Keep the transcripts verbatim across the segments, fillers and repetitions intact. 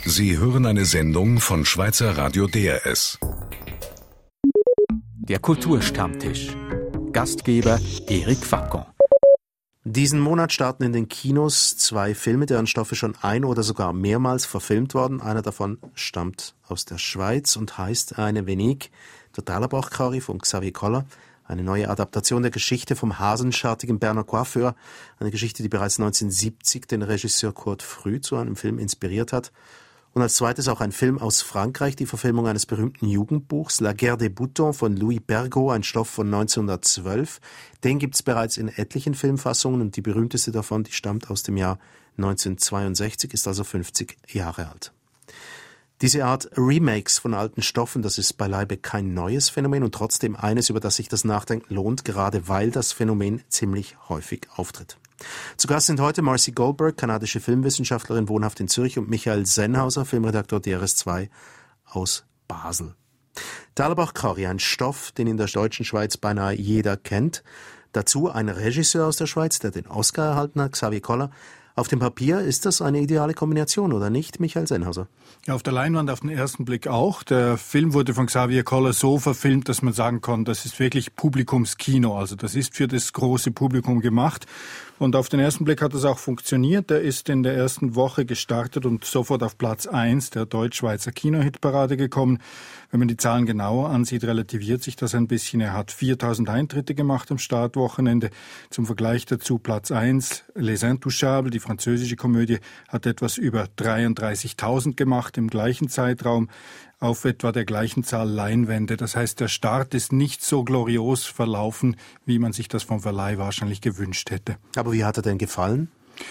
Sie hören eine Sendung von Schweizer Radio D R S. Der Kulturstammtisch. Gastgeber Eric Facon. Diesen Monat starten in den Kinos zwei Filme, deren Stoffe schon ein- oder sogar mehrmals verfilmt worden. Einer davon stammt aus der Schweiz und heißt Eine Wenig, der Dallerbach-Kari von Xavier Koller. Eine neue Adaptation der Geschichte vom hasenschartigen Berner Coiffeur. Eine Geschichte, die bereits neunzehnhundertsiebzig den Regisseur Kurt Früh zu einem Film inspiriert hat. Und als zweites auch ein Film aus Frankreich, die Verfilmung eines berühmten Jugendbuchs, La Guerre des Boutons von Louis Pergaud, ein Stoff von neunzehnhundertzwölf. Den gibt's bereits in etlichen Filmfassungen und die berühmteste davon, die stammt aus dem Jahr neunzehnhundertzweiundsechzig, ist also fünfzig Jahre alt. Diese Art Remakes von alten Stoffen, das ist beileibe kein neues Phänomen und trotzdem eines, über das sich das Nachdenken lohnt, gerade weil das Phänomen ziemlich häufig auftritt. Zu Gast sind heute Marcy Goldberg, kanadische Filmwissenschaftlerin, wohnhaft in Zürich, und Michael Sennhauser, Filmredakteur D R S zwei aus Basel. Dallerbach-Kari, ein Stoff, den in der deutschen Schweiz beinahe jeder kennt. Dazu ein Regisseur aus der Schweiz, der den Oscar erhalten hat, Xavier Koller. Auf dem Papier ist das eine ideale Kombination, oder nicht, Michael Sennhauser? Ja, auf der Leinwand auf den ersten Blick auch. Der Film wurde von Xavier Koller so verfilmt, dass man sagen kann, das ist wirklich Publikumskino. Also das ist für das große Publikum gemacht. Und auf den ersten Blick hat das auch funktioniert. Der ist in der ersten Woche gestartet und sofort auf Platz eins der Deutsch-Schweizer Kinohitparade gekommen. Wenn man die Zahlen genauer ansieht, relativiert sich das ein bisschen. Er hat viertausend Eintritte gemacht am Startwochenende. Zum Vergleich dazu Platz eins, Les Intouchables, die französische Komödie, hat etwas über dreiunddreißigtausend gemacht im gleichen Zeitraum auf etwa der gleichen Zahl Leinwände. Das heißt, der Start ist nicht so glorios verlaufen, wie man sich das vom Verleih wahrscheinlich gewünscht hätte. Aber wie hat er denn gefallen?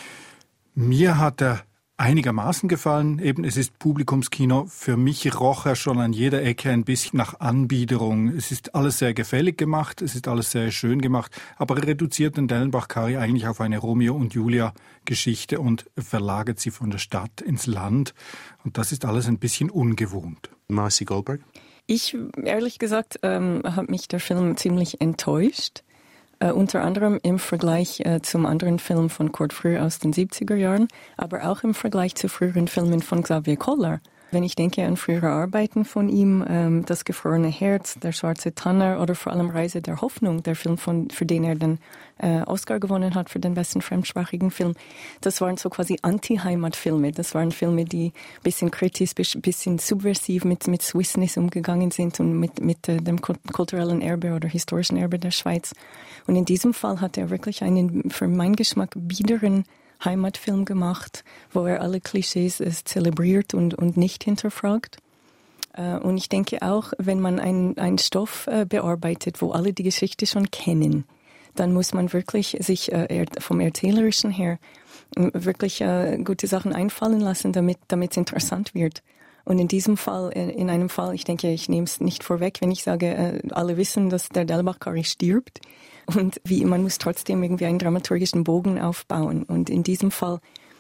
Mir hat er einigermaßen gefallen. Eben, es ist Publikumskino. Für mich roch er schon an jeder Ecke ein bisschen nach Anbiederung. Es ist alles sehr gefällig gemacht, es ist alles sehr schön gemacht, aber reduziert den Dallerbach-Kari eigentlich auf eine Romeo und Julia Geschichte und verlagert sie von der Stadt ins Land. Und das ist alles ein bisschen ungewohnt. Marcy Goldberg? Ich, ehrlich gesagt, ähm, hat mich der Film ziemlich enttäuscht. Uh, unter anderem im Vergleich uh, zum anderen Film von Kurt Früh aus den siebziger Jahren, aber auch im Vergleich zu früheren Filmen von Xavier Koller. Wenn ich denke an frühere Arbeiten von ihm, ähm, Das gefrorene Herz, Der schwarze Tanner oder vor allem Reise der Hoffnung, der Film, von, für den er den äh, Oscar gewonnen hat für den besten fremdsprachigen Film, das waren so quasi Anti-Heimatfilme. Das waren Filme, die ein bisschen kritisch, ein bisschen subversiv mit, mit Swissness umgegangen sind und mit, mit äh, dem kulturellen Erbe oder historischen Erbe der Schweiz. Und in diesem Fall hat er wirklich einen, für meinen Geschmack, biederen Heimatfilm gemacht, wo er alle Klischees äh, zelebriert und, und nicht hinterfragt. Äh, und ich denke auch, wenn man einen, einen Stoff äh, bearbeitet, wo alle die Geschichte schon kennen, dann muss man wirklich sich äh, vom Erzählerischen her äh, wirklich äh, gute Sachen einfallen lassen, damit damit es interessant wird. Und in diesem Fall, in, in einem Fall, ich denke, ich nehme es nicht vorweg, wenn ich sage, äh, alle wissen, dass der Dallerbach-Kari stirbt. Und wie, man muss trotzdem irgendwie einen dramaturgischen Bogen aufbauen. Und in diesem Fall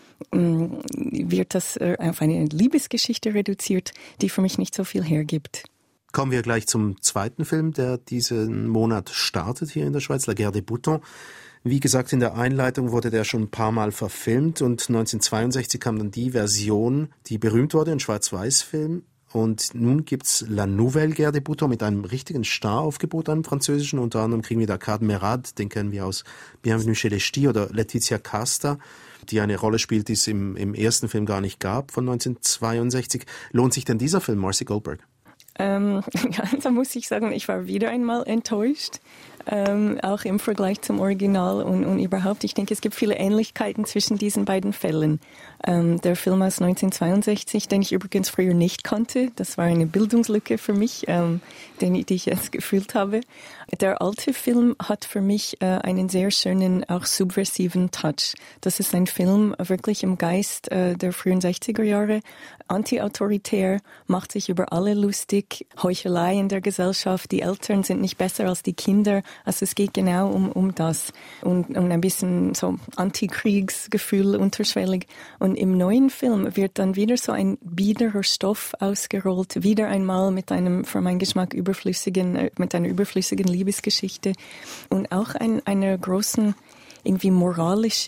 ähm, wird das äh, auf eine Liebesgeschichte reduziert, die für mich nicht so viel hergibt. Kommen wir gleich zum zweiten Film, der diesen Monat startet hier in der Schweiz, La Guerre des Boutons. Wie gesagt, in der Einleitung wurde der schon ein paar Mal verfilmt und neunzehnhundertzweiundsechzig kam dann die Version, die berühmt wurde, ein Schwarz-Weiß-Film. Und nun gibt's La Nouvelle Guerre des Boutons mit einem richtigen Staraufgebot, einem französischen. Unter anderem kriegen wir da Cad Merad, den kennen wir aus Bienvenue chez les Ch'tis, oder Letizia Casta, die eine Rolle spielt, die es im, im ersten Film gar nicht gab, von neunzehnhundertzweiundsechzig. Lohnt sich denn dieser Film, Marcy Goldberg? Ähm, ja, da muss ich sagen, ich war wieder einmal enttäuscht. Ähm, auch im Vergleich zum Original und, und überhaupt. Ich denke, es gibt viele Ähnlichkeiten zwischen diesen beiden Fällen. Ähm, der Film aus neunzehnhundertzweiundsechzig, den ich übrigens früher nicht kannte, das war eine Bildungslücke für mich, ähm, den, die ich jetzt gefühlt habe. Der alte Film hat für mich äh, einen sehr schönen, auch subversiven Touch. Das ist ein Film wirklich im Geist äh, der frühen sechziger Jahre, anti-autoritär, macht sich über alle lustig, Heuchelei in der Gesellschaft, die Eltern sind nicht besser als die Kinder. Also es geht genau um, um das und um ein bisschen so Antikriegsgefühl unterschwellig. Und im neuen Film wird dann wieder so ein biederer Stoff ausgerollt, wieder einmal mit einem, für meinen Geschmack, überflüssigen, mit einer überflüssigen Liebesgeschichte und auch ein, einer großen, irgendwie moralischen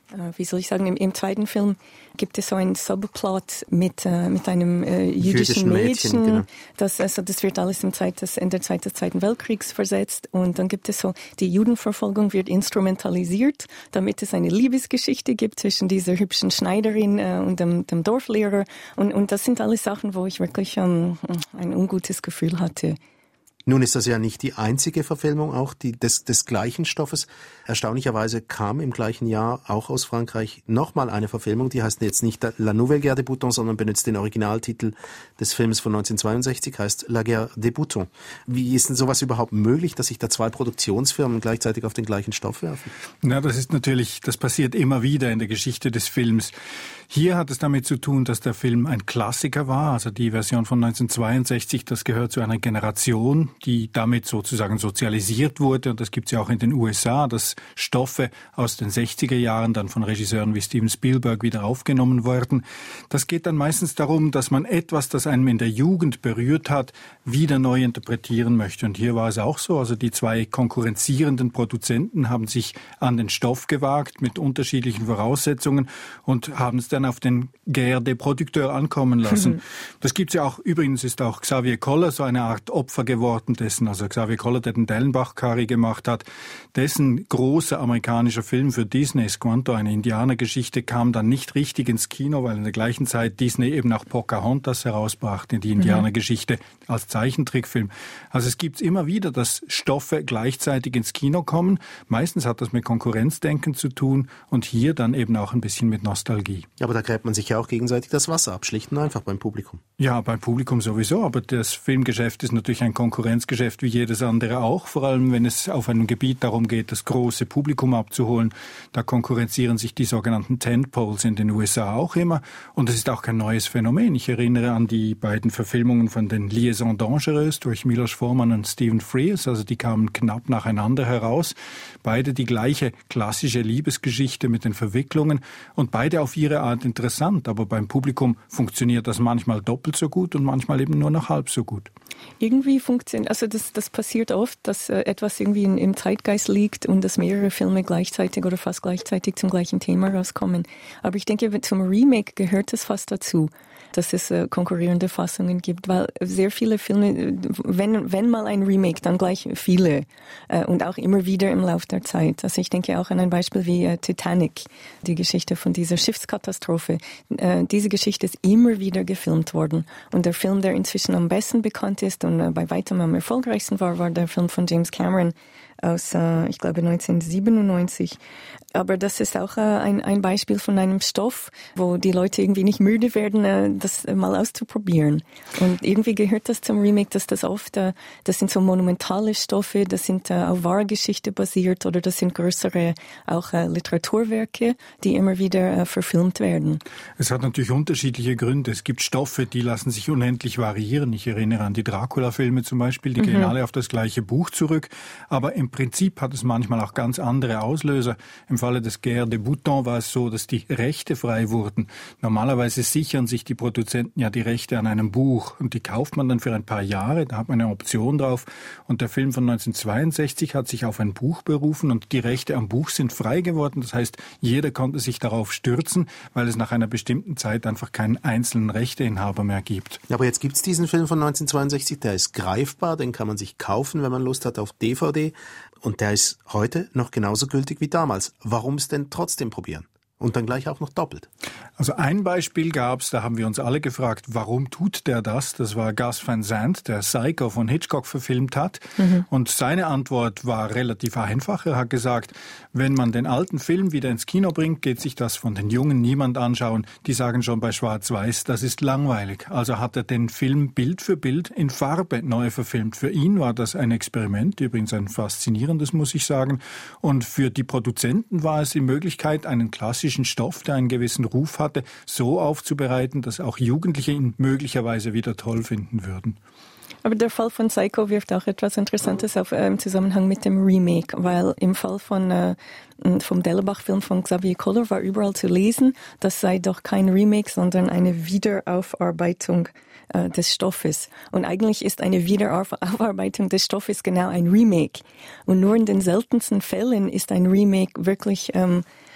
wie soll ich sagen, im, im zweiten Film gibt es so einen Subplot mit, äh, mit einem äh, jüdischen, jüdischen Mädchen. Mädchen genau. das, also das wird alles im Zeit des, in der Zeit des Zweiten Weltkriegs versetzt. Und dann gibt es so, die Judenverfolgung wird instrumentalisiert, damit es eine Liebesgeschichte gibt zwischen dieser hübschen Schneiderin äh, und dem, dem Dorflehrer. Und, und das sind alles Sachen, wo ich wirklich ähm, ein ungutes Gefühl hatte. Nun ist das ja nicht die einzige Verfilmung auch die, des, des gleichen Stoffes. Erstaunlicherweise kam im gleichen Jahr auch aus Frankreich nochmal eine Verfilmung, die heißt jetzt nicht La Nouvelle Guerre des Boutons, sondern benutzt den Originaltitel des Films von neunzehnhundertzweiundsechzig, heißt La Guerre des Boutons. Wie ist denn sowas überhaupt möglich, dass sich da zwei Produktionsfirmen gleichzeitig auf den gleichen Stoff werfen? Na, das ist natürlich, das passiert immer wieder in der Geschichte des Films. Hier hat es damit zu tun, dass der Film ein Klassiker war, also die Version von neunzehnhundertzweiundsechzig, das gehört zu einer Generation, die damit sozusagen sozialisiert wurde. Und das gibt es ja auch in den U S A, dass Stoffe aus den sechziger Jahren dann von Regisseuren wie Steven Spielberg wieder aufgenommen wurden. Das geht dann meistens darum, dass man etwas, das einem in der Jugend berührt hat, wieder neu interpretieren möchte. Und hier war es auch so. Also die zwei konkurrenzierenden Produzenten haben sich an den Stoff gewagt mit unterschiedlichen Voraussetzungen und haben es dann auf den Guerre des Producteurs ankommen lassen. Mhm. Das gibt's ja auch, übrigens ist auch Xavier Koller so eine Art Opfer geworden dessen, also Xavier Koller, der den Dellenbach-Curry gemacht hat, dessen großer amerikanischer Film für Disney, Squanto, eine Indianergeschichte, kam dann nicht richtig ins Kino, weil in der gleichen Zeit Disney eben auch Pocahontas herausbrachte, die Indianergeschichte, mhm. als Zeichentrickfilm. Also es gibt's immer wieder, dass Stoffe gleichzeitig ins Kino kommen. Meistens hat das mit Konkurrenzdenken zu tun und hier dann eben auch ein bisschen mit Nostalgie. Aber da gräbt man sich ja auch gegenseitig das Wasser ab, schlicht und einfach beim Publikum. Ja, beim Publikum sowieso, aber das Filmgeschäft ist natürlich ein Konkurrenzgeschäft wie jedes andere auch, vor allem wenn es auf einem Gebiet darum geht, das große Publikum abzuholen. Da konkurrenzieren sich die sogenannten Tentpoles in den U S A auch immer und es ist auch kein neues Phänomen. Ich erinnere an die beiden Verfilmungen von den Liaisons Dangereuses durch Milos Forman und Stephen Frears, also die kamen knapp nacheinander heraus. Beide die gleiche klassische Liebesgeschichte mit den Verwicklungen und beide auf ihre Art interessant, aber beim Publikum funktioniert das manchmal doppelt so gut und manchmal eben nur noch halb so gut. Irgendwie funktioniert, also das, das passiert oft, dass äh, etwas irgendwie in, im Zeitgeist liegt und dass mehrere Filme gleichzeitig oder fast gleichzeitig zum gleichen Thema rauskommen. Aber ich denke, zum Remake gehört es fast dazu, dass es äh, konkurrierende Fassungen gibt, weil sehr viele Filme, wenn, wenn mal ein Remake, dann gleich viele äh, und auch immer wieder im Laufe der Zeit. Also ich denke auch an ein Beispiel wie äh, Titanic, die Geschichte von dieser Schiffskatastrophe. Äh, diese Geschichte ist immer wieder gefilmt worden und der Film, der inzwischen am besten bekannt ist und äh, bei weitem am erfolgreichsten war, war der Film von James Cameron aus, äh, ich glaube, neunzehnhundertsiebenundneunzig. Aber das ist auch äh, ein, ein Beispiel von einem Stoff, wo die Leute irgendwie nicht müde werden, äh, das äh, mal auszuprobieren. Und irgendwie gehört das zum Remake, dass das oft, äh, das sind so monumentale Stoffe, das sind äh, auf wahrer Geschichte basiert oder das sind größere auch äh, Literaturwerke, die immer wieder äh, verfilmt werden. Es hat natürlich unterschiedliche Gründe. Es gibt Stoffe, die lassen sich unendlich variieren. Ich erinnere an die Dracula-Filme zum Beispiel, die mhm. gehen alle auf das gleiche Buch zurück. Aber im Prinzip hat es manchmal auch ganz andere Auslöser. Im Falle des Guerre des Boutons war es so, dass die Rechte frei wurden. Normalerweise sichern sich die Produzenten ja die Rechte an einem Buch und die kauft man dann für ein paar Jahre, da hat man eine Option drauf und der Film von neunzehnhundertzweiundsechzig hat sich auf ein Buch berufen und die Rechte am Buch sind frei geworden. Das heißt, jeder konnte sich darauf stürzen, weil es nach einer bestimmten Zeit einfach keinen einzelnen Rechteinhaber mehr gibt. Ja, aber jetzt gibt es diesen Film von neunzehnhundertzweiundsechzig, der ist greifbar, den kann man sich kaufen, wenn man Lust hat, auf D V D. Und der ist heute noch genauso gültig wie damals. Warum es denn trotzdem probieren? Und dann gleich auch noch doppelt. Also ein Beispiel gab's, da haben wir uns alle gefragt, warum tut der das? Das war Gus Van Sant, der Psycho von Hitchcock verfilmt hat. Mhm. Und seine Antwort war relativ einfach. Er hat gesagt, wenn man den alten Film wieder ins Kino bringt, geht sich das von den Jungen niemand anschauen. Die sagen schon bei Schwarz-Weiß, das ist langweilig. Also hat er den Film Bild für Bild in Farbe neu verfilmt. Für ihn war das ein Experiment, übrigens ein faszinierendes, muss ich sagen. Und für die Produzenten war es die Möglichkeit, einen klassischen Stoff, der einen gewissen Ruf hatte, so aufzubereiten, dass auch Jugendliche ihn möglicherweise wieder toll finden würden. Aber der Fall von Psycho wirft auch etwas Interessantes auf äh, im Zusammenhang mit dem Remake, weil im Fall von äh, vom Dellenbach-Film von Xavier Koller war überall zu lesen, das sei doch kein Remake, sondern eine Wiederaufarbeitung äh, des Stoffes. Und eigentlich ist eine Wiederaufarbeitung des Stoffes genau ein Remake. Und nur in den seltensten Fällen ist ein Remake wirklich ähm,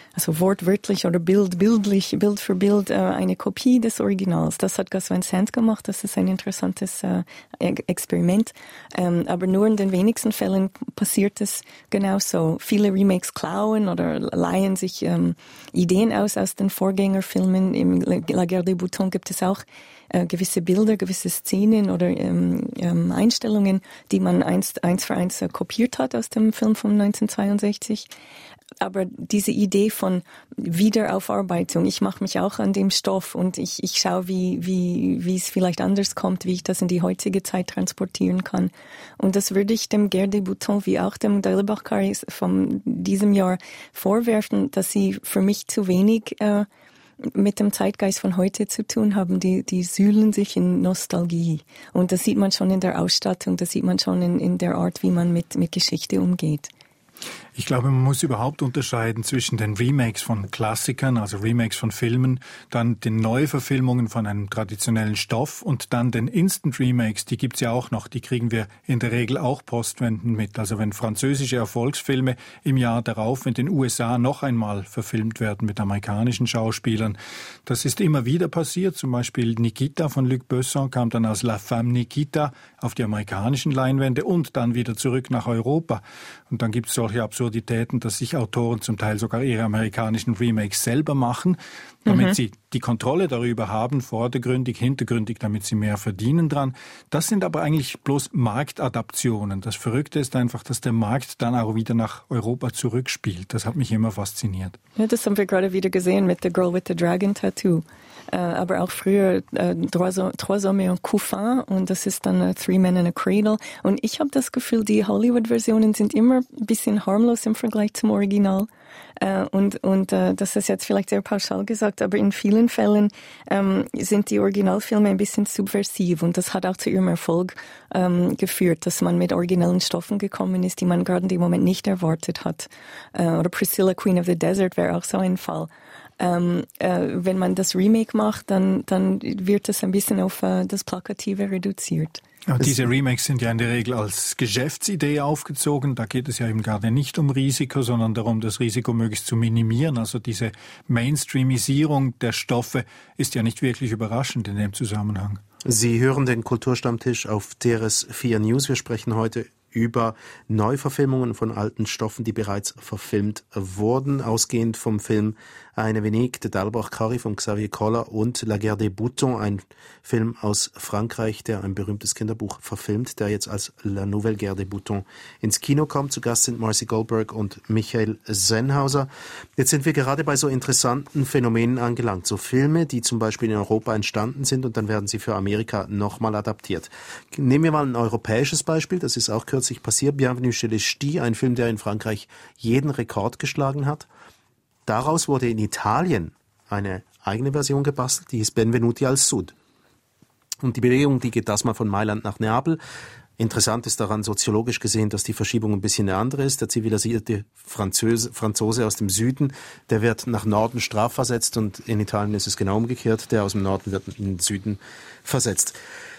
also wortwörtlich oder bild, bildlich, Bild für Bild äh, eine Kopie des Originals. Das hat Gus Van Sant gemacht. Das ist ein interessantes äh, Experiment. Ähm, aber nur in den wenigsten Fällen passiert es genauso. Viele Remakes klauen oder leihen sich ähm, Ideen aus aus den Vorgängerfilmen. Im La Guerre des Boutons gibt es auch äh, gewisse Bilder, gewisse Szenen oder ähm, ähm, Einstellungen, die man eins, eins für eins äh, kopiert hat aus dem Film von neunzehnhundertzweiundsechzig. Aber diese Idee von Wiederaufarbeitung, ich mache mich auch an dem Stoff und ich, ich schaue, wie, wie, wie es vielleicht anders kommt, wie ich das in die heutige Zeit transportieren kann. Und das würde ich dem Guerre des Boutons wie auch dem Dalibachkari von diesem Jahr vorwerfen, dass sie für mich zu wenig äh, mit dem Zeitgeist von heute zu tun haben. Die, die sühlen sich in Nostalgie. Und das sieht man schon in der Ausstattung, das sieht man schon in, in der Art, wie man mit, mit Geschichte umgeht. Ich glaube, man muss überhaupt unterscheiden zwischen den Remakes von Klassikern, also Remakes von Filmen, dann den Neuverfilmungen von einem traditionellen Stoff und dann den Instant Remakes, die gibt's ja auch noch, die kriegen wir in der Regel auch postwendend mit. Also wenn französische Erfolgsfilme im Jahr darauf in den U S A noch einmal verfilmt werden mit amerikanischen Schauspielern, das ist immer wieder passiert. Zum Beispiel Nikita von Luc Besson kam dann als La Femme Nikita auf die amerikanischen Leinwände und dann wieder zurück nach Europa. Und dann gibt's solche Absurditäten, dass sich Autoren zum Teil sogar ihre amerikanischen Remakes selber machen, damit mhm. sie die Kontrolle darüber haben, vordergründig, hintergründig, damit sie mehr verdienen dran. Das sind aber eigentlich bloß Marktadaptionen. Das Verrückte ist einfach, dass der Markt dann auch wieder nach Europa zurückspielt. Das hat mich immer fasziniert. Ja, das haben wir gerade wieder gesehen mit The Girl with the Dragon Tattoo. Äh, aber auch früher äh, Trois Hommes en Couffin und das ist dann uh, Three Men in a Cradle. Und ich habe das Gefühl, die Hollywood-Versionen sind immer ein bisschen harmlos im Vergleich zum Original. Äh, und und äh, das ist jetzt vielleicht sehr pauschal gesagt, aber in vielen Fällen ähm, sind die Originalfilme ein bisschen subversiv und das hat auch zu ihrem Erfolg ähm, geführt, dass man mit originellen Stoffen gekommen ist, die man gerade in dem Moment nicht erwartet hat. Äh, oder Priscilla, Queen of the Desert wäre auch so ein Fall. Ähm, äh, wenn man das Remake macht, dann, dann wird das ein bisschen auf äh, das Plakative reduziert. Ja, diese Remakes sind ja in der Regel als Geschäftsidee aufgezogen. Da geht es ja eben gerade nicht um Risiko, sondern darum, das Risiko möglichst zu minimieren. Also diese Mainstreamisierung der Stoffe ist ja nicht wirklich überraschend in dem Zusammenhang. Sie hören den Kulturstammtisch auf T R S vier News. Wir sprechen heute über Neuverfilmungen von alten Stoffen, die bereits verfilmt wurden, ausgehend vom Film Eine Venique de Dalibach-Kari von Xavier Koller und La Guerre des Boutons, ein Film aus Frankreich, der ein berühmtes Kinderbuch verfilmt, der jetzt als La Nouvelle Guerre des Boutons ins Kino kommt. Zu Gast sind Marcy Goldberg und Michael Sennhauser. Jetzt sind wir gerade bei so interessanten Phänomenen angelangt. So Filme, die zum Beispiel in Europa entstanden sind und dann werden sie für Amerika nochmal adaptiert. Nehmen wir mal ein europäisches Beispiel, das ist auch kürzlich passiert. Bienvenue chez les Ch'tis, ein Film, der in Frankreich jeden Rekord geschlagen hat. Daraus wurde in Italien eine eigene Version gebastelt, die hieß Benvenuti al Sud. Und die Bewegung, die geht das mal von Mailand nach Neapel. Interessant ist daran soziologisch gesehen, dass die Verschiebung ein bisschen eine andere ist. Der zivilisierte Franzose, Franzose aus dem Süden, der wird nach Norden strafversetzt und in Italien ist es genau umgekehrt. Der aus dem Norden wird in den Süden versetzt.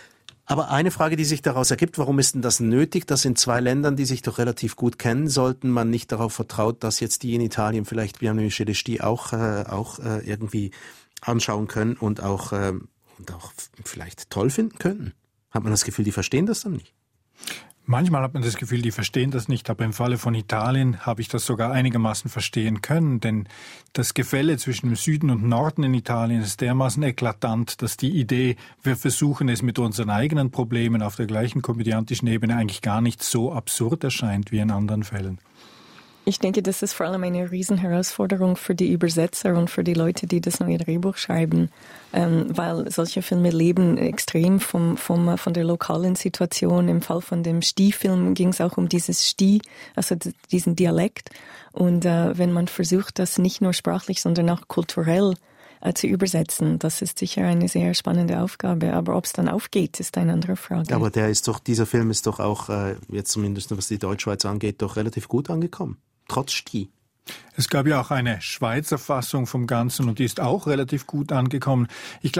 Aber eine Frage, die sich daraus ergibt, warum ist denn das nötig, dass in zwei Ländern, die sich doch relativ gut kennen sollten, man nicht darauf vertraut, dass jetzt die in Italien vielleicht Bienvenue chez les Ch'tis auch, äh, auch äh, irgendwie anschauen können und auch, äh, und auch vielleicht toll finden können? Hat man das Gefühl, die verstehen das dann nicht? Manchmal hat man das Gefühl, die verstehen das nicht, aber im Falle von Italien habe ich das sogar einigermaßen verstehen können, denn das Gefälle zwischen dem Süden und Norden in Italien ist dermaßen eklatant, dass die Idee, wir versuchen es mit unseren eigenen Problemen auf der gleichen komödiantischen Ebene, eigentlich gar nicht so absurd erscheint wie in anderen Fällen. Ich denke, das ist vor allem eine Riesenherausforderung für die Übersetzer und für die Leute, die das neue Drehbuch schreiben, ähm, weil solche Filme leben extrem vom, vom, von der lokalen Situation. Im Fall von dem Ch'tis-Film ging es auch um dieses Ch'tis, also diesen Dialekt. Und äh, wenn man versucht, das nicht nur sprachlich, sondern auch kulturell äh, zu übersetzen, das ist sicher eine sehr spannende Aufgabe. Aber ob es dann aufgeht, ist eine andere Frage. Aber der ist doch, dieser Film ist doch auch, äh, jetzt zumindest was die Deutschschweiz angeht, doch relativ gut angekommen. Trotz Ch'tis. Es gab ja auch eine Schweizer Fassung vom Ganzen und die ist auch relativ gut angekommen. Ich glaube, es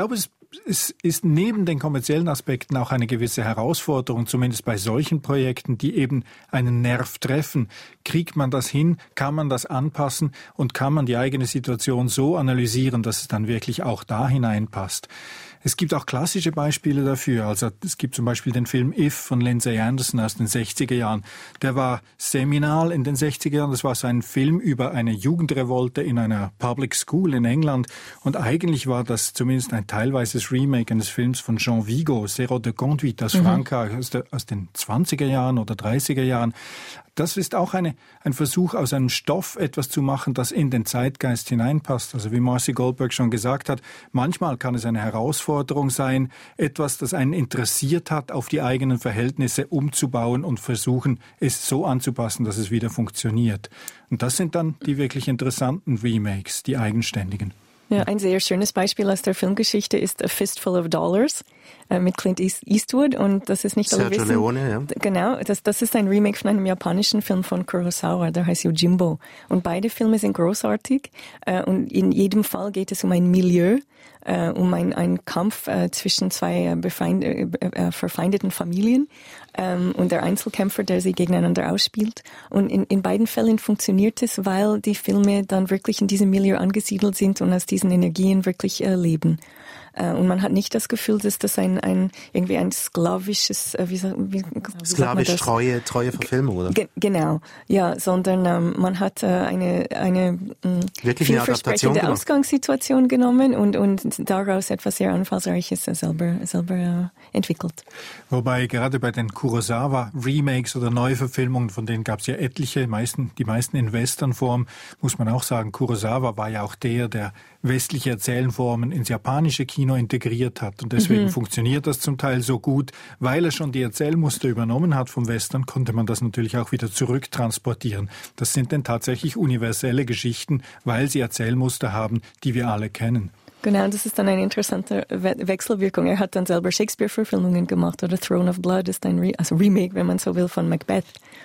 es ist neben den kommerziellen Aspekten auch eine gewisse Herausforderung, zumindest bei solchen Projekten, die eben einen Nerv treffen. Kriegt man das hin? Kann man das anpassen? Und kann man die eigene Situation so analysieren, dass es dann wirklich auch da hineinpasst? Es gibt auch klassische Beispiele dafür. Also es gibt zum Beispiel den Film If von Lindsay Anderson aus den sechziger Jahren. Der war seminal in den sechziger Jahren. Das war so ein Film über eine Jugendrevolte in einer Public School in England. Und eigentlich war das zumindest ein teilweises Remake eines Films von Jean Vigo, Zéro de Conduite aus mhm. Frankreich, aus, der, aus den zwanziger Jahren oder dreißiger Jahren. Das ist auch eine, ein Versuch, aus einem Stoff etwas zu machen, das in den Zeitgeist hineinpasst. Also wie Marcy Goldberg schon gesagt hat, manchmal kann es eine Herausforderung sein, etwas, das einen interessiert hat, auf die eigenen Verhältnisse umzubauen und versuchen, es so anzupassen, dass es wieder funktioniert. Und das sind dann die wirklich interessanten Remakes, die eigenständigen. Ja, ein sehr schönes Beispiel aus der Filmgeschichte ist A Fistful of Dollars äh, mit Clint Eastwood. Und das ist nicht alle Sergio wissen. Leone, ja. Genau, das, das ist ein Remake von einem japanischen Film von Kurosawa, der heißt Yojimbo. Und beide Filme sind großartig. Äh, und in jedem Fall geht es um ein Milieu, äh, um ein, einen Kampf äh, zwischen zwei äh, befeind, äh, äh, verfeindeten Familien ähm, und der Einzelkämpfer, der sie gegeneinander ausspielt. Und in, in beiden Fällen funktioniert es, weil die Filme dann wirklich in diesem Milieu angesiedelt sind und aus diesen Energien wirklich äh, leben. Äh, und man hat nicht das Gefühl, dass das ein, ein irgendwie ein sklavisches, äh, wie, wie, wie Sklavisch treue, treue Verfilmung, oder? Ge- genau, ja, sondern ähm, man hat äh, eine, eine äh, vielversprechende Ausgangssituation genommen und, und daraus etwas sehr Anfallsreiches äh, selber, selber äh, entwickelt. Wobei gerade bei den Kurosawa-Remakes oder Neuverfilmungen, von denen gab es ja etliche, meisten, die meisten in Westernform, muss man auch sagen, Kurosawa war ja auch der, der westliche Erzählformen ins japanische Kino integriert hat. Und deswegen mhm. funktioniert das zum Teil so gut. Weil er schon die Erzählmuster übernommen hat vom Western, konnte man das natürlich auch wieder zurücktransportieren. Das sind dann tatsächlich universelle Geschichten, weil sie Erzählmuster haben, die wir alle kennen. Genau, das ist dann eine interessante We- Wechselwirkung. Er hat dann selber Shakespeare-Verfilmungen gemacht oder Throne of Blood ist ein Re- also Remake, wenn man so will, von Macbeth.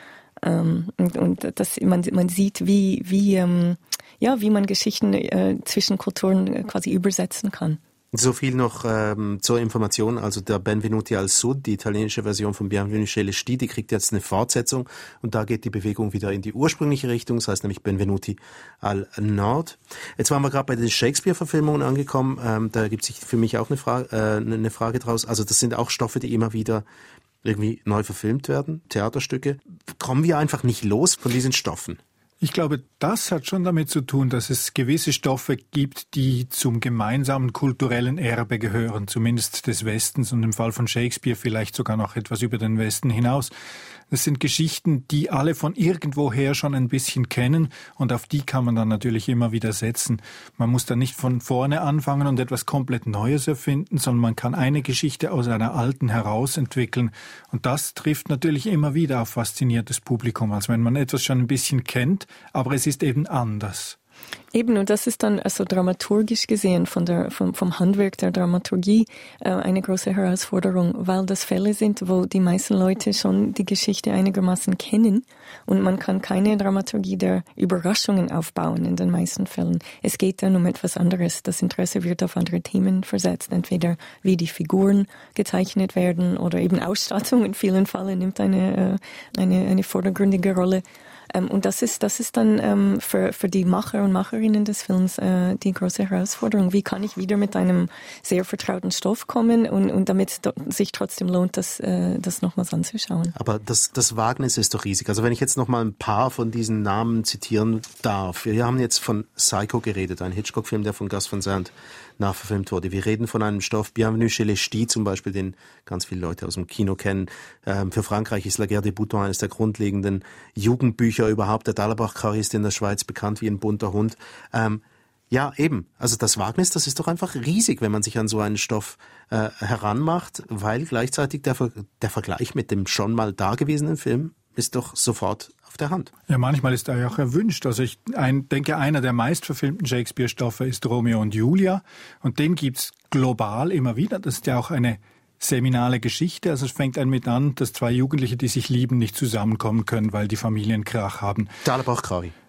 Ähm, und und das, man, man sieht, wie, wie, ähm, ja, wie man Geschichten äh, zwischen Kulturen äh, quasi übersetzen kann. So viel noch ähm, zur Information, also der Benvenuti al Sud, die italienische Version von Bienvenue chez les Ch'tis, die kriegt jetzt eine Fortsetzung und da geht die Bewegung wieder in die ursprüngliche Richtung, das heißt nämlich Benvenuti al Nord. Jetzt waren wir gerade bei den Shakespeare-Verfilmungen angekommen, ähm, da gibt sich für mich auch eine Frage, äh, eine Frage draus, also das sind auch Stoffe, die immer wieder irgendwie neu verfilmt werden, Theaterstücke. Kommen wir einfach nicht los von diesen Stoffen? Ich glaube, das hat schon damit zu tun, dass es gewisse Stoffe gibt, die zum gemeinsamen kulturellen Erbe gehören, zumindest des Westens und im Fall von Shakespeare vielleicht sogar noch etwas über den Westen hinaus. Das sind Geschichten, die alle von irgendwoher schon ein bisschen kennen und auf die kann man dann natürlich immer wieder setzen. Man muss dann nicht von vorne anfangen und etwas komplett Neues erfinden, sondern man kann eine Geschichte aus einer alten herausentwickeln und das trifft natürlich immer wieder auf fasziniertes Publikum, als wenn man etwas schon ein bisschen kennt, aber es ist eben anders. Eben, und das ist dann also dramaturgisch gesehen von der, vom, vom Handwerk der Dramaturgie äh, eine große Herausforderung, weil das Fälle sind, wo die meisten Leute schon die Geschichte einigermaßen kennen und man kann keine Dramaturgie der Überraschungen aufbauen in den meisten Fällen. Es geht dann um etwas anderes. Das Interesse wird auf andere Themen versetzt, entweder wie die Figuren gezeichnet werden oder eben Ausstattung in vielen Fällen nimmt eine, äh, eine, eine vordergründige Rolle. Ähm, und das ist, das ist dann ähm, für, für die Macher und Macherinnen des Films äh, die große Herausforderung. Wie kann ich wieder mit einem sehr vertrauten Stoff kommen und, und damit es do, sich trotzdem lohnt, das, äh, das nochmals anzuschauen. Aber das, das Wagnis ist doch riesig. Also wenn ich jetzt noch mal ein paar von diesen Namen zitieren darf. Wir haben jetzt von Psycho geredet, ein Hitchcock-Film, der von Gus Van Sant nachverfilmt wurde. Wir reden von einem Stoff, Bienvenue chez les Ch'tis zum Beispiel, den ganz viele Leute aus dem Kino kennen. Ähm, für Frankreich ist La Guerre des Boutons eines der grundlegenden Jugendbücher überhaupt. Der Dallerbach-Curry ist in der Schweiz bekannt wie ein bunter Hund. Ähm, ja, eben. Also das Wagnis, das ist doch einfach riesig, wenn man sich an so einen Stoff äh, heranmacht, weil gleichzeitig der, der Vergleich mit dem schon mal dagewesenen Film ist doch sofort auf der Hand. Ja, manchmal ist er ja auch erwünscht. Also ich ein, denke, einer der meistverfilmten Shakespeare-Stoffe ist Romeo und Julia. Und den gibt's global immer wieder. Das ist ja auch eine seminale Geschichte. Also es fängt damit an, dass zwei Jugendliche, die sich lieben, nicht zusammenkommen können, weil die Familienkrach haben. Dallerbach-Curry.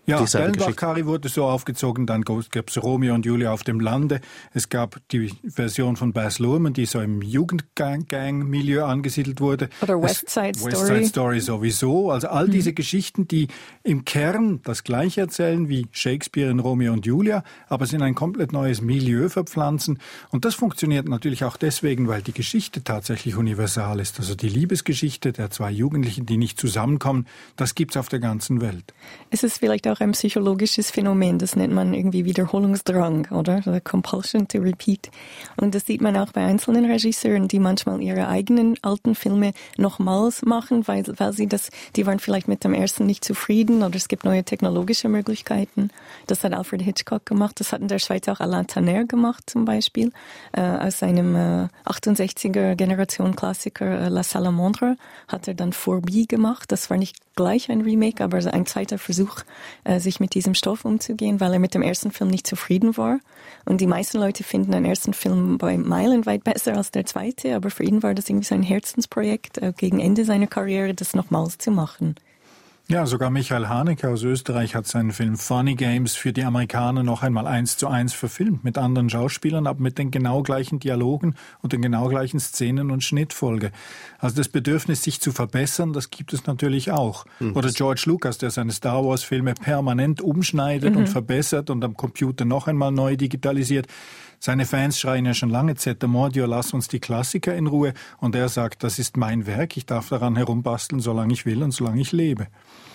Ja, Dellenbach-Kari wurde so aufgezogen, dann gab es Romeo und Julia auf dem Lande. Es gab die Version von Baz Luhrmann, die so im Jugendgang-Milieu angesiedelt wurde. Oder West Side Story. West Side Story sowieso. Also all diese mhm. Geschichten, die im Kern das Gleiche erzählen wie Shakespeare in Romeo und Julia, aber es in ein komplett neues Milieu verpflanzen. Und das funktioniert natürlich auch deswegen, weil die Geschichte tatsächlich universal ist. Also die Liebesgeschichte der zwei Jugendlichen, die nicht zusammenkommen, das gibt's auf der ganzen Welt. Es ist vielleicht auch ein psychologisches Phänomen, das nennt man irgendwie Wiederholungsdrang, oder? The compulsion to repeat. Und das sieht man auch bei einzelnen Regisseuren, die manchmal ihre eigenen alten Filme nochmals machen, weil, weil sie das, die waren vielleicht mit dem ersten nicht zufrieden oder es gibt neue technologische Möglichkeiten. Das hat Alfred Hitchcock gemacht, das hat in der Schweiz auch Alain Tanner gemacht zum Beispiel, äh, aus seinem äh, achtundsechziger Generation Klassiker äh, La Salamandre hat er dann Fourbi gemacht. Das war nicht gleich ein Remake, aber ein zweiter Versuch, äh, sich mit diesem Stoff umzugehen, weil er mit dem ersten Film nicht zufrieden war. Und die meisten Leute finden den ersten Film bei meilenweit besser als der zweite, aber für ihn war das irgendwie sein Herzensprojekt, äh, gegen Ende seiner Karriere das nochmals zu machen. Ja, sogar Michael Haneke aus Österreich hat seinen Film Funny Games für die Amerikaner noch einmal eins zu eins verfilmt, mit anderen Schauspielern, aber mit den genau gleichen Dialogen und den genau gleichen Szenen und Schnittfolge. Also das Bedürfnis, sich zu verbessern, das gibt es natürlich auch. Mhm. Oder George Lucas, der seine Star Wars Filme permanent umschneidet mhm. und verbessert und am Computer noch einmal neu digitalisiert. Seine Fans schreien ja schon lange Zeit, Mordio, lass uns die Klassiker in Ruhe. Und er sagt, das ist mein Werk, ich darf daran herumbasteln, solange ich will und solange ich lebe.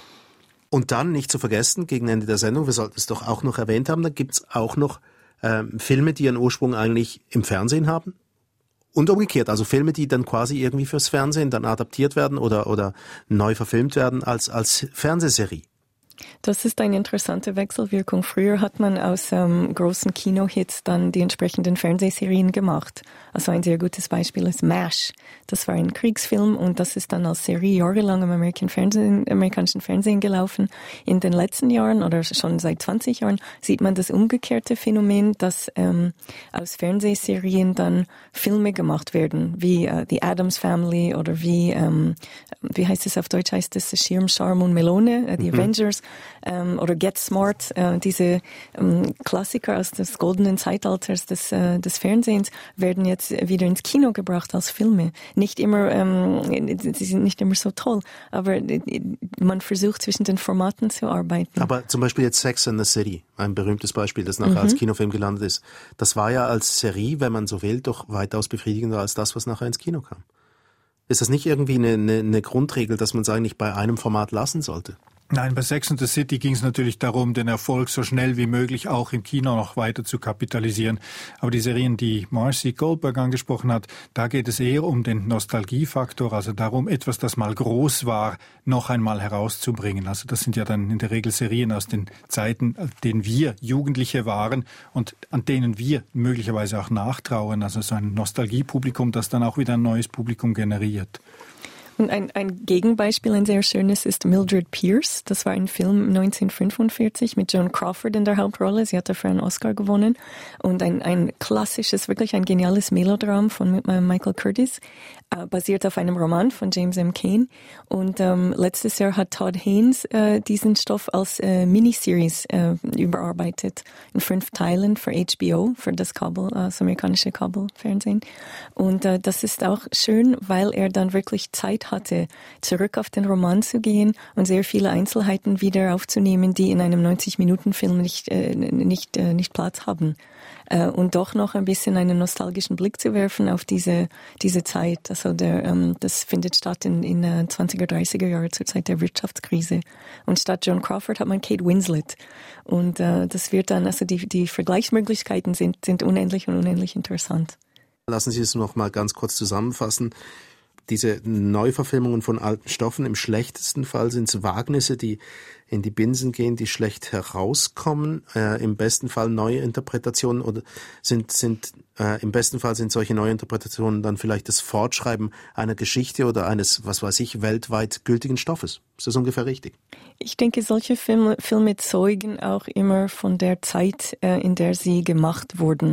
Und dann, nicht zu vergessen, gegen Ende der Sendung, wir sollten es doch auch noch erwähnt haben, da gibt's auch noch ähm, Filme, die ihren Ursprung eigentlich im Fernsehen haben. Und umgekehrt, also Filme, die dann quasi irgendwie fürs Fernsehen dann adaptiert werden oder, oder neu verfilmt werden als, als Fernsehserie. Das ist eine interessante Wechselwirkung. Früher hat man aus ähm, großen Kinohits dann die entsprechenden Fernsehserien gemacht. Also ein sehr gutes Beispiel ist MASH. Das war ein Kriegsfilm und das ist dann als Serie jahrelang im American Fernsehen, amerikanischen Fernsehen gelaufen. In den letzten Jahren oder schon seit zwanzig Jahren sieht man das umgekehrte Phänomen, dass ähm, aus Fernsehserien dann Filme gemacht werden, wie äh, The Addams Family oder wie, ähm, wie heißt es auf Deutsch, heißt es Schirm, Charme und Melone, äh, die mhm. Avengers. Ähm, oder Get Smart, äh, diese ähm, Klassiker aus des goldenen Zeitalters des, äh, des Fernsehens werden jetzt wieder ins Kino gebracht als Filme. Nicht immer, ähm, sie sind nicht immer so toll, aber äh, man versucht zwischen den Formaten zu arbeiten. Aber zum Beispiel jetzt Sex and the City, ein berühmtes Beispiel, das nachher mhm. als Kinofilm gelandet ist. Das war ja als Serie, wenn man so will, doch weitaus befriedigender als das, was nachher ins Kino kam. Ist das nicht irgendwie eine, eine, eine Grundregel, dass man es eigentlich bei einem Format lassen sollte? Nein, bei Sex and the City ging es natürlich darum, den Erfolg so schnell wie möglich auch im Kino noch weiter zu kapitalisieren. Aber die Serien, die Marcy Goldberg angesprochen hat, da geht es eher um den Nostalgiefaktor, also darum, etwas, das mal groß war, noch einmal herauszubringen. Also das sind ja dann in der Regel Serien aus den Zeiten, an denen wir Jugendliche waren und an denen wir möglicherweise auch nachtrauern. Also so ein Nostalgiepublikum, das dann auch wieder ein neues Publikum generiert. Und ein, ein Gegenbeispiel, ein sehr schönes, ist Mildred Pierce. Das war ein Film neunzehnhundertfünfundvierzig mit Joan Crawford in der Hauptrolle. Sie hat dafür einen Oscar gewonnen. Und ein, ein klassisches, wirklich ein geniales Melodram von Michael Curtis, äh, basiert auf einem Roman von James M. Cain. Und ähm, letztes Jahr hat Todd Haynes äh, diesen Stoff als äh, Miniseries äh, überarbeitet in fünf Teilen für H B O, für das Kabel, äh, das amerikanische Kabelfernsehen. Und äh, das ist auch schön, weil er dann wirklich Zeit hatte, zurück auf den Roman zu gehen und sehr viele Einzelheiten wieder aufzunehmen, die in einem neunzig-Minuten-Film nicht, äh, nicht, äh, nicht Platz haben. Äh, und doch noch ein bisschen einen nostalgischen Blick zu werfen auf diese, diese Zeit. Also der, ähm, das findet statt in, in äh, zwanziger, dreißiger Jahre zur Zeit der Wirtschaftskrise. Und statt Joan Crawford hat man Kate Winslet. Und äh, das wird dann, also die, die Vergleichsmöglichkeiten sind, sind unendlich und unendlich interessant. Lassen Sie es noch mal ganz kurz zusammenfassen. Diese Neuverfilmungen von alten Stoffen, im schlechtesten Fall sind es Wagnisse, die in die Binsen gehen, die schlecht herauskommen. Äh, im besten Fall neue Interpretationen oder sind, sind äh, im besten Fall sind solche Neuinterpretationen dann vielleicht das Fortschreiben einer Geschichte oder eines, was weiß ich, weltweit gültigen Stoffes. Ist das ungefähr richtig? Ich denke, solche Filme, Filme zeugen auch immer von der Zeit, äh, in der sie gemacht wurden.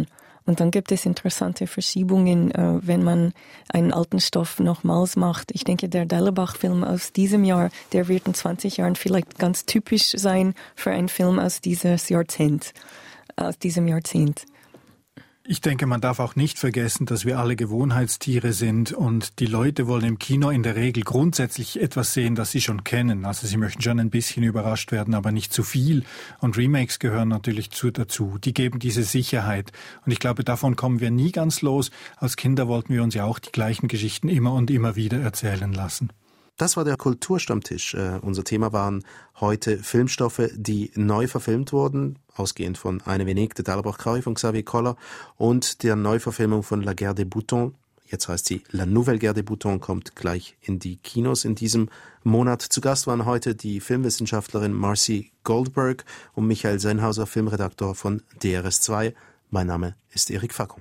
Und dann gibt es interessante Verschiebungen, äh, wenn man einen alten Stoff nochmals macht. Ich denke, der Dellenbach-Film aus diesem Jahr, der wird in zwanzig Jahren vielleicht ganz typisch sein für einen Film aus dieses Jahrzehnt, aus diesem Jahrzehnt. Ich denke, man darf auch nicht vergessen, dass wir alle Gewohnheitstiere sind und die Leute wollen im Kino in der Regel grundsätzlich etwas sehen, das sie schon kennen. Also sie möchten schon ein bisschen überrascht werden, aber nicht zu viel. Und Remakes gehören natürlich zu, dazu. Die geben diese Sicherheit. Und ich glaube, davon kommen wir nie ganz los. Als Kinder wollten wir uns ja auch die gleichen Geschichten immer und immer wieder erzählen lassen. Das war der Kulturstammtisch. Äh, unser Thema waren heute Filmstoffe, die neu verfilmt wurden, ausgehend von Eine Venedig, der Dellenbach von Xavier Koller und der Neuverfilmung von La Guerre des Boutons. Jetzt heißt sie La Nouvelle Guerre des Boutons, kommt gleich in die Kinos in diesem Monat. Zu Gast waren heute die Filmwissenschaftlerin Marcy Goldberg und Michael Sennhauser, Filmredaktor von D R S zwei. Mein Name ist Erik Facon.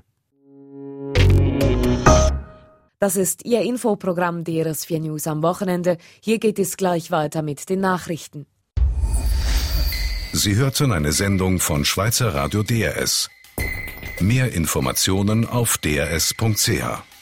Das ist Ihr Infoprogramm D R S vier News am Wochenende. Hier geht es gleich weiter mit den Nachrichten. Sie hörten eine Sendung von Schweizer Radio D R S. Mehr Informationen auf d r s punkt c h.